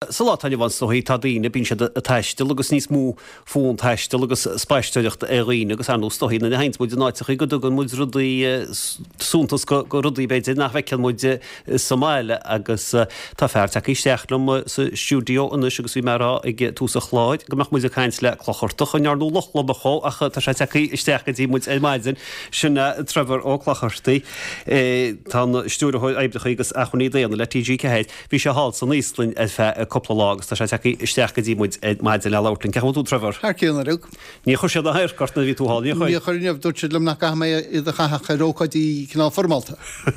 Salátainine bhain soí tá daoine bín siad a teiste agus níos mú fón teiste agus spaisteoireacht a riine agus an stoína na haint muid náiteach go an muid rudaí súntas go rudaí beidir nach bheiceil muid Somáile agus tá fearrteach isteachlum sa stúdio an agus bhí mar ag túsa chláid, go meach muid a caiint le chlochartach an nearnú lochla bachó a tá sé teach isteachchatí muid maidin sinna trefar ó chlochartaí tá stúrathid éibdecha agus a chuní déanana le TG cehéid. Bhí sé hall san Íslinn coppla lágus tá sé isteachchatí muid maidin le láirlinn. Ceann tú trefar? Harcíúna rúg. Ní chuir sé a haircart na bhí tú háil. Ní chuirneamh dúirtid lem nach mé iad a chacha rócaidí cinál formalta.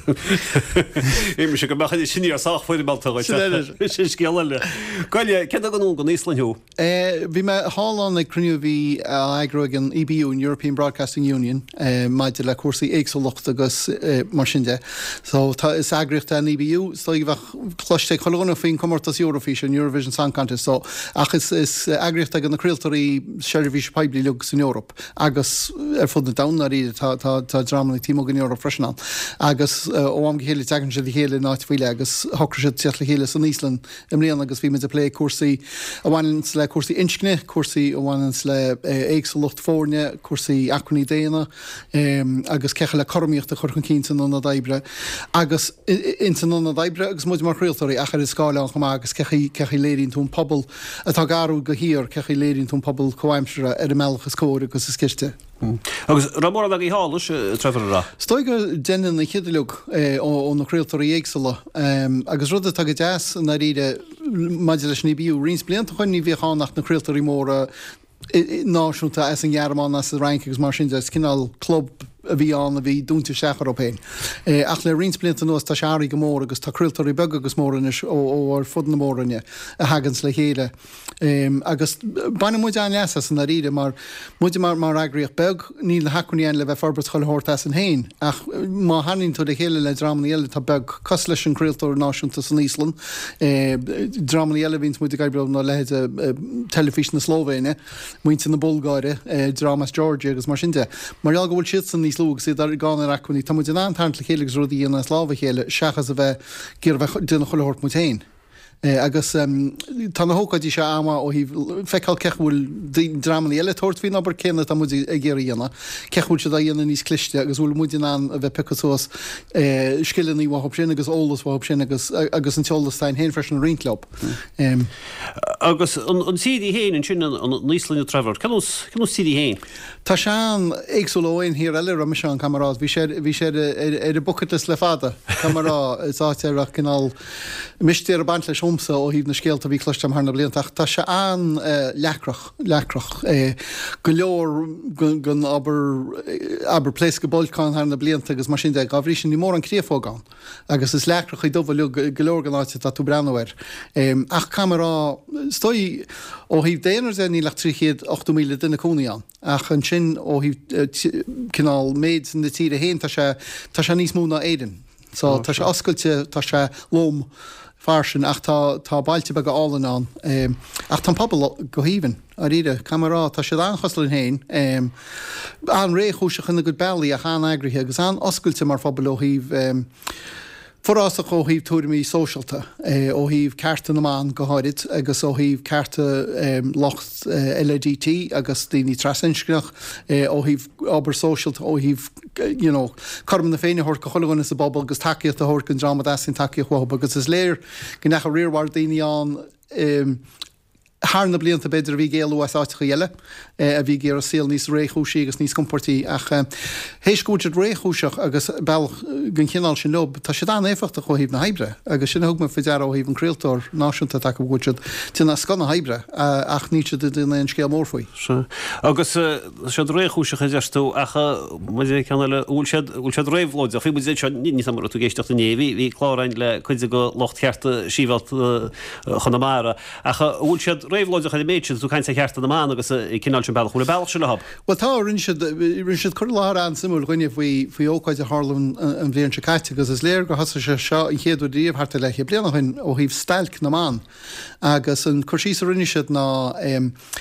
Éimi sé go mechad sinní ar sách fuidir malta sin scéile. Gaile, ce ganú go Íslandú? Bhí me hálan ag cruniú bhí agro an EBU, European Broadcasting Union, maidir le cuasaí éagsúlacht agus mar sin de. So tá is agriocht an EBU, so ag bheith cloiste choilgóna faoin comórtas Eurovision, Eurovision Song Contest, so ach is agriocht ag an na críaltarí Seirbhís Peibli lugus in Europa, agus fud na dana ríide tá drama tímó in Europa freisinál. Agus óam chéile tegann sé chéile náit bhile agus thocra sé teatla chéile san Ísland imríon agus bhí me a lé cuasaí a bhhainins le cuasaí inscne, cuasaí a bhhainins le éagsúlacht fórne, cuasaí acroní déana, agus cecha le cormíocht a churchan cíntan na daibre. Agus intan na daibre agus muid mar chríaltarí achar is scáile an chumá agus cechi léirín tún pobl atá garú go híor cechi léirín tún pobl coimsere ar a mellachas cóir agus is ciste. Agus ramór a í hálas trefar rá. Stoi go dénn na chiidirlug ó na chríaltarí éagsúla agus rud atá go deas na ríide maidir leis níbíú rins blianta chuin ní bhíánnach na chríaltarí móra náisiúnta as an ghearmán as a rank agus mar sin cinál club a bhí an a bhí dúnta sechar op héin. Ach le rinsblinta nuas tá searí go mór agus tá críaltarí beg agus móranis ó fud na móranne a hagans le chéile. Agus bainna muid an leas san a ríide mar muide mar agrioch beg ní le hacuníon le bheith forbert choil hórtas an héin. Ach má hanin tú de chéile le dramaní eile tá beg cos leis an críaltar náisiúnta san Ísland. Dramaní eile víns muide gaibreh ná lehéid telefís na Slóvéine, muinte na Bulgáire, Dramas Georgia agus mar sinte. Mar go bhfuil siad san slúg sé dar gan acuní tá muid an antantla chélegus rudí an sláva chéile seachas a bheith gur bheith duna choilhort mutéin. Agus tá na hócaidí se ama ó hí feicáil cechbhúil dramaní eile tuairt hí aber céanna tá muid a ggéir dhéanana. Cechbhúil se dhéanana níos cliste agus bhfuil muid an a bheith pecasós skillan í bhhab sin agus ólas bhhab sin agus an teolalastein héin freis an ringclub. Agus an sídí héin an sin an Íslandú trefar. Can sídí héin? Tá sean éagsúlóin hir eile ra me seán camarás. Bhí sé ar a bucketlist le fada. Camará is áiteach cinál mistíar a bant leis homsa ó híb na scéalta bhí cloiste am harna bliantach. Tá se an lecrach. Go leor gon aber pléis go bolcán harna blianta agus mar sin de gabhrí sin ní mór an críomhógáin. Agus is lecrach i dóbhfuil go leor gan áite tá tú breanhair. Ach camará stoi ó híb déanaar sé ní le 308 míle duna cúnaíán. Ach an sin ó híb cinál méid na tíre héin tá se níos múna éidir. So tá se oscailte tá se lóm farsin ach tá bailte be go álan an. Ach tá pobl go híhann a ríide camará tá sé an choslinn héin. An réchúiseach in na go bailí a chan agrithe agus an oscailte mar pobl ó híh forrásach ó híh túirimí socialta ó híh carta naán go háid agus ó híh carta locht LGT agus daoine trasinscnach ó híh aber socialta ó híh chum na féine hort go choilganna sa bobbal agus takeíocht a hort gan drama sin takeíoch wahab agus is léir go nach a riorhhar daoine an Harna blianta beidir bhí géalú áiticha eile a bhí géar síl níos réchúsí agus níos comportí ach héiscúteid réchúiseach agus bailch gan chinál sin lob, tá sé an éfachta chu híb na heibre, agus sin thugma fi dear ó híb an críaltóir náisiúnta take bhúteid tí na scanna heibre ach níte duna an scéal mór faoi. Agus sé réchúiseach deirú acha ceanile úl sé réhlóid a fé ní samar tú géisteach na néhí, hí chlárain le chuide go locht chearta síhalt chunamara acha úl sé réhlóideach a méid tú caiint chearta na agus cinál sin bailach chuúna bailach se le hab. Well tá rinn siad chu lá an simú gine faoi óáid a Harlan an bblion se caiite agus is léir go has se seo i chéadú díomh harta le blianachain ó híh stailc na agus an chusí a rinne siad ná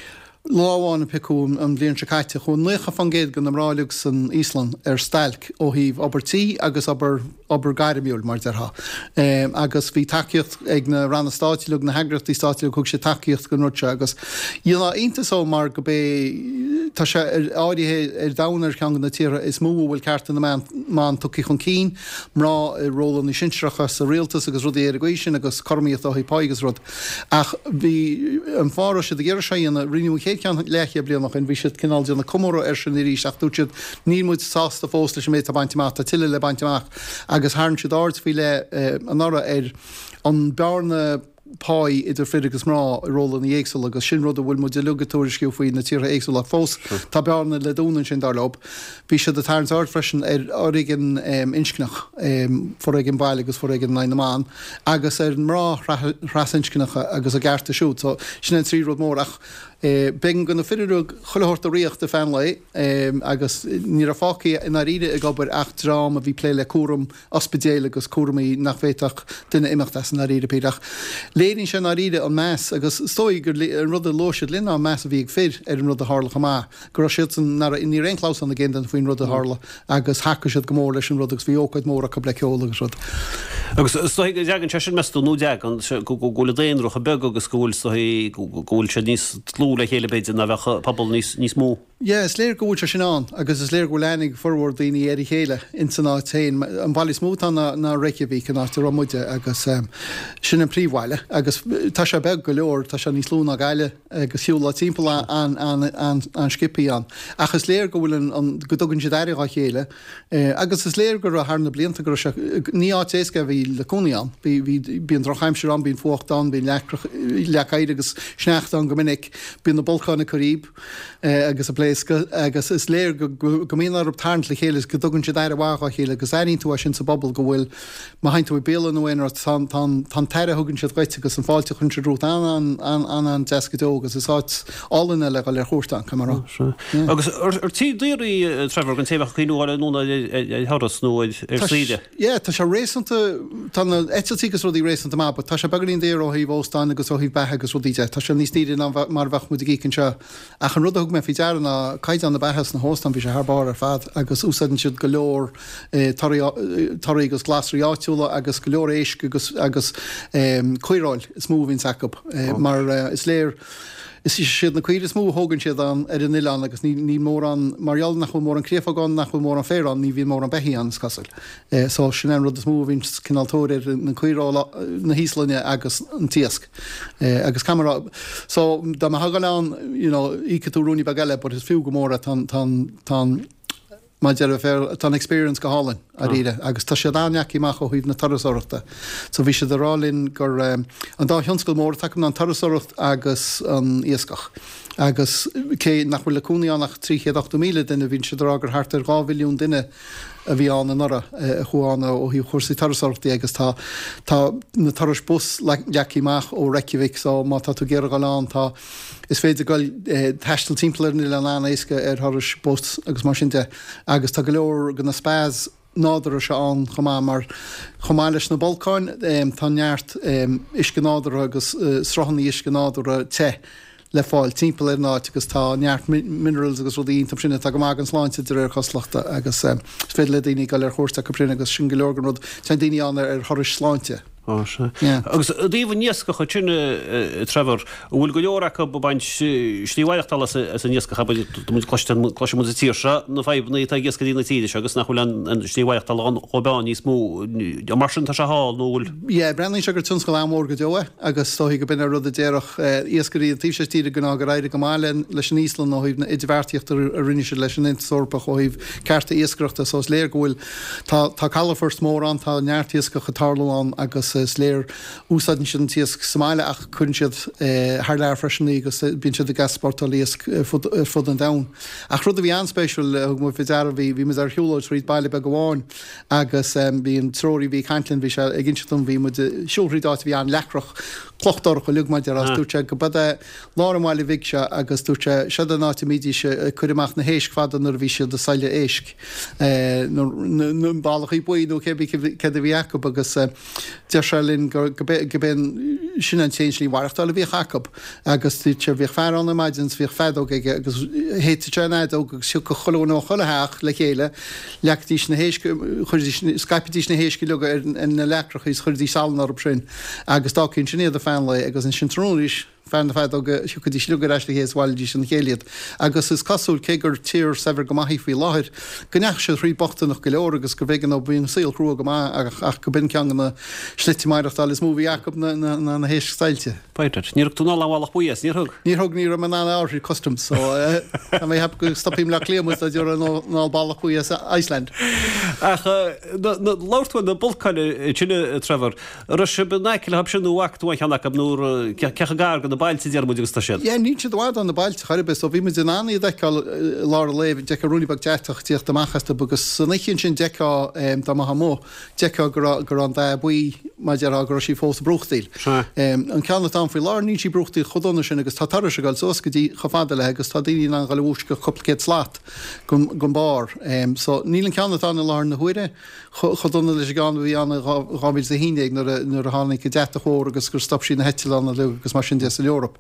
láháin picú an bblion se caiite chun nucha fan géad gan amráileach san Ísland stelc ó híh obertí agus aber gaiirimiúil mar dertha. Agus bhí takeíocht ag na ranna stáitiúg na hegrachtí stáitiú chug sé takeíocht go nute agus dhéana intasó mar go bé tá sé áirithe danar chean na tíre is mú bhfuil ceartta na man tuí chun cín mrá rólan í sinseachcha sa réaltas agus rudí ar sin agus cormíocht á páigus rud. Ach bhí an fára sé de ggéir sé na riú chéan leiche blianach in bhí siad cinálíonna na cumóra ar sin rí seach dútead nímuid sásta fósta sem méid a baintach a tiile le baintach agus háann siad áirt fi le an ára ar an bearna pái idir fridigus mrá rólan í éagsúil agus sin rud a bhfuil mu de lugatóirisciú faoin na tíre éagsúil a fós tá bearna le dúnan sin dar lob. Bhí siad a tarns áirt freisin ar áigen inscnach for igen bail agus for igen na man agus ar an mrá ras inscnacha agus a gcearta siút, so sin trí rud mór ach ben gona fiidirú chohort a riocht de fanlei agus ní a fáci in ide a gobar 8 drám a bhí pléile cuam ospedéile agus cuaí nach féach duine imimecht na ide péach. Léirn se na ide an meas agus stoi gur an rud a loisiid linna meas a bhí fir ar an rud a hálacha má. Gur si ní réinlás an gin an faoin rud a hála agus hacha siad gomór leis an rudagus bhí ócaid mór a go bleolagus rud. Agus deagan te sin meú nó deag an gola déonroch a beg agus gúil ggóil se níos tlú le chéile beidir na bheith pobl níos mó. Ja, is léir goúil se sin an, agus is léir go lenig forhór daoine éirí chéile in san átain an bhí smóta na Reykjavík an átar muide agus sin an príomhhaile, agus tá se beg go leor tá se níos lúna gaile agus siúla timppla an skipií an. Achas léir go bhfuil an godogann si déirá chéile, agus is léir gur a thna blianta gur ní átéisce bhí leúíán, bí an drochaimse an bín fuchtán, bín lechaid agus snecht an gomininic bín na Balcánna Carib agus a pléisce agus is léir go míar op tarnt le chéile go dogann si deire bhaá chéile, agus aín tú sin sa bobbal go bhfuil má haint tú bélan nóhain tan teire thugann siad gaite agus an fáilte chun se rút an deascadó agus isáit álanna le le chóirtán camerará. Agus ar tí dúirí trefar an tébach chuúáile núna thoras nó ar síide. Ié, tá se réanta tána etígus rudí réanta má, tá se bagarín déir ó híh óstáin agus ó híh bethe agus rudíide, tá se níos tíidir mar bheith mu gícinn se ach an rudthg me fi dearna caiid an na bethas na hóstan bhí sé thbar ar fad agus úsaidan siad go leor tarí agus glasrí áitiúla agus go leor éisc agus cuiráil is mú hín sacb mar is léir is siad na cuiir is mú hógann siad an ar an Ián agus ní mór an marall nach mór an créfagáin nach mór an féran, ní bhí mór an beí an scasil. Só sin an rud is mú hín cináltóir na cuirála na híslanne agus an tiasc agus camera. So da ma hagan ícatúrúní bagile, but is fiú go móra tan má dear fér tan experience go hálan a riide, agus tá sé dáneach íach ó híomh na tarasóireachta. So bhí sé rálinn gur an dá thionscail mór take an tarasóireacht agus an iascach. Agus cé nach bhfuil leúnaí nach 3.8 míle duine bhín sé rágur hart ar 2 milliún duine a bhí an nora chuána ó hí chósaí tarasóirtaí agus tá na taras bus leachíach ó Reykjavík so má tá tú géar gáán tá is féidir goil teistal timpplair ní le an éisce ar thuras bus agus mar sinnte agus tá go leor go na spás nádar se an chomá mar chomá leis na Balcáin tá neart isce nádar agus srohannaí isce nádar te le fáil timppla ar náid agus tá neart minerals agus rudí tam sinna go mágan sláinte ar choslachta agus fé le daoine gal ar chósta caprin agus sin goleorgan rud te daoine an ar thoris sláinte. Agus díomh níosca chu tinine trefar bhfuil go leorracha baint slíhhaachtal as an níosca cloise mu tíir se na febna tá ggéasca dína tíide agus nach bhfuil an slíhhaachtal an chobáin níos mú mar sin tá se há nóhfuil. Ié, brenn se gur tunscail amór go deoa agus tóí go bin rud a déireach íoscaí tíh sé tíide gná go raide go máile leis an Ísland nó híbna idirhhartíocht a rinne se leis an insorpa chuhíh cearta íoscreachta sós léir gohfuil tá calafirst mór an tá neartíosca chatarlóán agus sléir úsáidn sin tíosc Somáile ach chun siad thar leir freisinnaí agus bíonn siad a gasportálíosc fud an dam. Ach rud a bhí anspéisiúil mu fi dear bhí mis ar hiúlóid tríd bailile be goháin agus bhíon tróí bhí Cantlin bhí se ag ginsetum bhí mu siúlrídáit bhí an lecrach clochtár go luúgmaidir as dúte go bad lámáile bhíh se agus dúte se an náte mídí se chuidirach na hééis fadan ar bhí se de saile éisc bailach í buú cébí ce a bhí Jacob agus linn go ben sin an téinslí warachtáil bhí Jacob agus tí bhíh fear an maidins bhíh fedó agus héiteid agus siú go choú nó cholatheach le chéile leachtíí na Skypetí na héisci le in na letrach is chuirdí salnar op sin agus dá cinn sinnéad a fanla agus in sinróis fan fed siúcadí slúgar eisle hééis bhildí sin chéliad. agus is casúil cégur tíir sever go maithí fao láthir. Gneach se trí bochtanach go leor agus go bhégan ó bíon síl cruú go ach go bin cean na slitimáireachtáil is múhí Jacob na héis stailte. Peidir, níor túná láhach buías, níor thug? Níor thug ní man ná áirí customs, so mé heb go stopím le lémas a dúr ná ballach buías Iceland. Ach, láirthain na bolcaine tíine Trevor, ru se be neiciil hab sin nuhachtú cheannach ab núr cecha gar go na bailte dear muidir sta sin. Ja, ní bhád an na bailte charbe, so bhí mu in aní deáil lá léh de rúnibag deach tíocht amachchasta bugus sannicinn sin deá dá mó deá gur an d buí maidir agur sí fós bruchtíil. An ceanna an fao lá ní sí bruchtíí chodonna sin agus tátar se gáil sos gotí chofada le agus tá daoine an galúis go copplicéid slát gon bar. So nílan ceanna an na lá na huire chodonna leis gan bhí anna rábíil a híineag nar a hánig go de chóir agus gur stop sí na heitián a legus mar sin de Europa.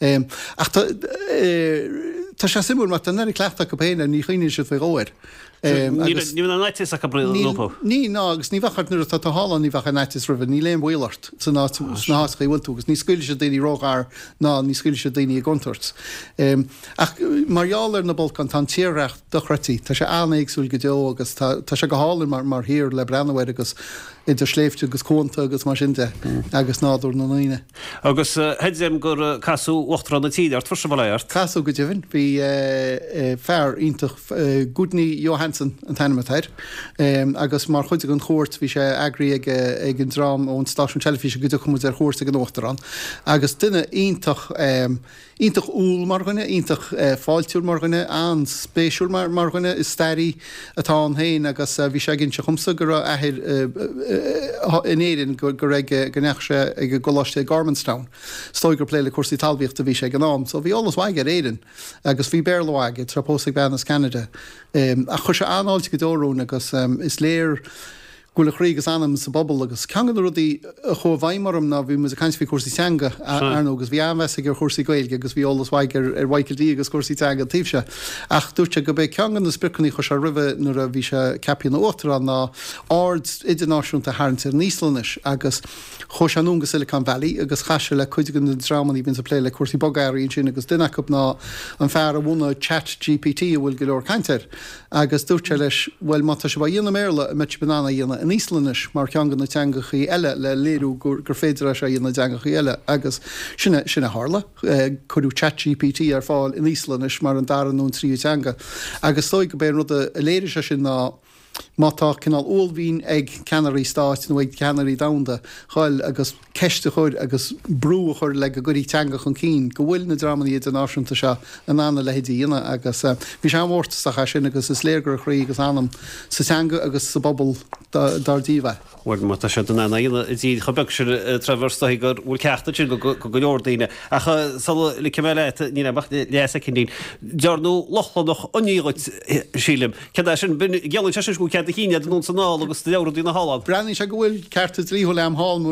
Tá sé simú mar an cleachta go péine ní chuoine se fé róir. Ní an neitis a brí lopó. Ní ná agus ní bhachart nuair tá hálan ní bhacha neitis rih ní léon bhilart san náchaí bhiltúgus ní scuil se daoine rógáir ná ní scuil se daoine gontarts. Ach marall ar na bolcan tá tíreacht dochratí, Tá sé anéagsúil go deo agus tá se go hálan mar hir le brennahhaid agus idir sléifte agus cónta agus mar sinnte agus náú na naine. Agus headm gur casú ochtra na tíad art for se bhléart. Casú go dtíhann bhí fear ítach Gudní Johansen an tanimiid agus mar chuide an chóirt bhí sé agrií ag an drám ón stáisiún telefíse go chumú ar chóirsta an ochtarrán. Agus duine ítach úl marganine, ítach fáiltúr marganine an spéisiúr marganine is stairí atá an héin agus bhí sé ginn se chumsa gur ahir in éidirn gur gneach sé ag goláiste Garmanstown. Stoigur pléile cuasí talbíocht a bhí sé gnám, so bhí alles waige éidirn agus bhí bearlaige trapósaigh Benas Canada. A chu se anáilte go dórún agus is léir gúla chrígus anam sa bobbal agus ceangan rudí cho bhaimmarm ná bhí mu a caiins bhí cuasaí teanga arnó agus bhí anmheasa gur chusaí gailge agus bhí olalas bhaigir ar bhaicildí agus cuasaí teanga tíobse. Ach dúirte go beh ceangan na spicaní chu se ribh nuair a bhí se ceapíon na ótarrán ná ard idirnáisiúnta haint ar níoslanis agus cho se anúnga Silicon Valley agus chaise le chuidegan na dramaní bín sa pléile cuasaí bogáiríonn sin agus duine go ná an fear a bhna chat GPT a bhfuil go leor caiintear agus dúirte leis bhfuil mata se bh dhéana méle a mit banana dhéana in Íslanis mar ceangan na teangachaí eile le léirú gur féidir sé dhéana teangachaí eile agus sinna hála chuú ChatGPT ar fáil in Íslanis mar an daranún tríú teanga. Agus dóid go bé rud a léidir se sin ná mátá cinál óilhín ag Canary Stáit nó ag Canary Downda cháil agus ceiste chuir agus brú chuir le go gurí teanga chun cín go bhfuil na dramaí idirnáisiúnta se an anna lehéadí dhéine agus bhí sé mhórta sa sin agus is léirgur chraí agus anam sa teanga agus sa bobbal dardíomh. Bhfuil mar tá sé den anna dtí chobeh se traverstaí gur bhfuil ceachta sin go leor daoine. Acha sal le ceile ní léasa cindín. Dearnú lochlanach oníáid sílim. Ce sin geann se go cead híine nún san ná agus deir dí na hálan. Brenn se go bhfuil ceirta tríú le am hámú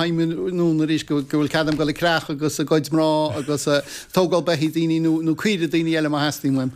haimún ríéis go bhfuil cadam go le creach agus a gaiid mrá agus tógáil behí daoine nó cuiide daoine eile mar heíim.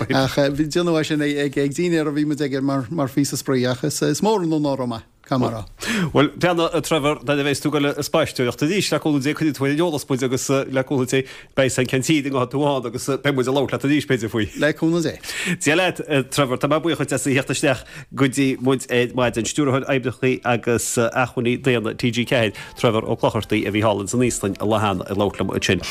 Bhí deanha sin ag daine a bhí mu ag mar fí a spríachas is mór an nárama. Camera. Well, Pianna Trevor, da bhééis tú go le spáisteocht a dís leúla dé chuí tuail jólaspuid agus leúla sé bei san centíd go túáin agus bemuid a lá le a dís peidir faoi. Leúna é. Tí leid Trevor, tá bucha te heachtasteach gotí muid maid an stúrthaid eibdechaí agus achuní déanana TG Ceid Trevor ó chlochartaí a bhí hálann san Ísland a lehan a lálam a sin.